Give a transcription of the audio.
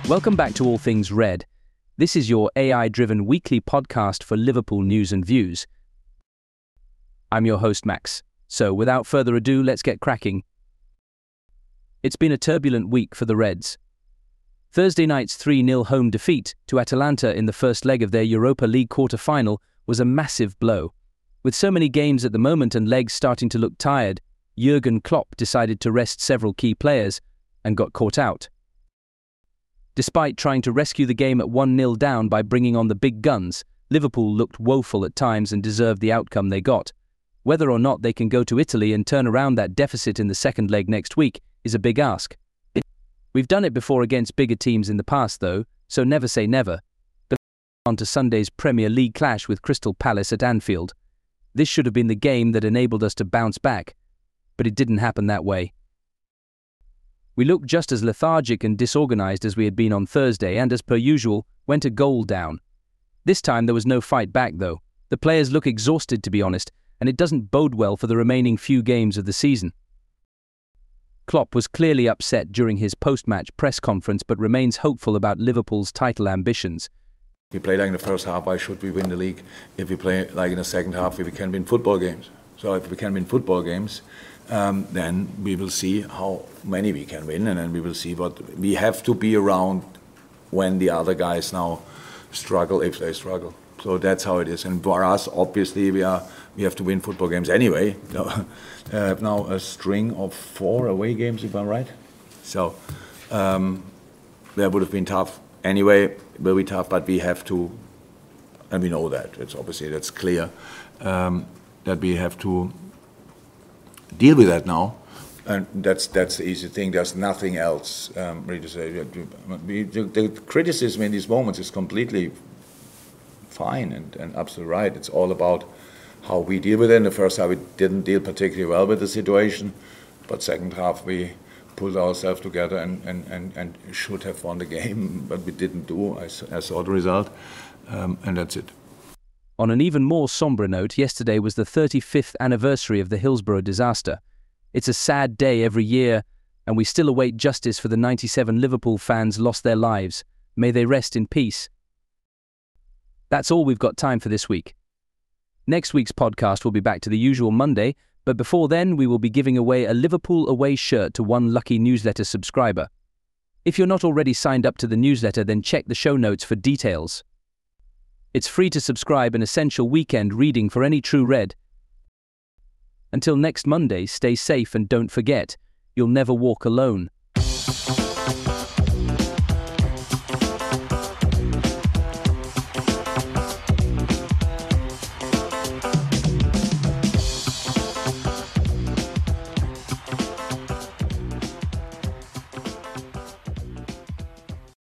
Welcome back to All Things Red. This is your AI-driven weekly podcast for Liverpool news and views. I'm your host, Max. So, without further ado, let's get cracking. It's been a turbulent week for the Reds. Thursday night's 3-0 home defeat to Atalanta in the first leg of their Europa League quarter-final was a massive blow. With so many games at the moment and legs starting to look tired, Jurgen Klopp decided to rest several key players and got caught out. Despite trying to rescue the game at 1-0 down by bringing on the big guns, Liverpool looked woeful at times and deserved the outcome they got. Whether or not they can go to Italy and turn around that deficit in the second leg next week is a big ask. We've done it before against bigger teams in the past though, so never say never. But on to Sunday's Premier League clash with Crystal Palace at Anfield. This should have been the game that enabled us to bounce back, but it didn't happen that way. We looked just as lethargic and disorganised as we had been on Thursday and, as per usual, went a goal down. This time there was no fight back though. The players look exhausted, to be honest, and it doesn't bode well for the remaining few games of the season. Klopp was clearly upset during his post-match press conference but remains hopeful about Liverpool's title ambitions. If we play like in the first half, why should we win the league? If we play like in the second half, we can win football games. So if we can win football games, then we will see how many we can win, and then we will see what we have to be around when the other guys now struggle, if they struggle. So that's how it is. And for us, obviously, we have to win football games anyway. Have now a string of 4 away games, if I'm right. So that would have been tough anyway. It will be tough, but we have to, and we know that. It's obviously that's clear that we have to deal with that now, and that's the easy thing. There's nothing else really to say. The criticism in these moments is completely fine and absolutely right. It's all about how we deal with it. In the first half, we didn't deal particularly well with the situation, but second half we pulled ourselves together and should have won the game, but we didn't do. I saw the result, and that's it. On an even more sombre note, yesterday was the 35th anniversary of the Hillsborough disaster. It's a sad day every year, and we still await justice for the 97 Liverpool fans lost their lives. May they rest in peace. That's all we've got time for this week. Next week's podcast will be back to the usual Monday, but before then we will be giving away a Liverpool away shirt to one lucky newsletter subscriber. If you're not already signed up to the newsletter, then check the show notes for details. It's free to subscribe, an essential weekend reading for any true Red. Until next Monday, stay safe and don't forget, you'll never walk alone.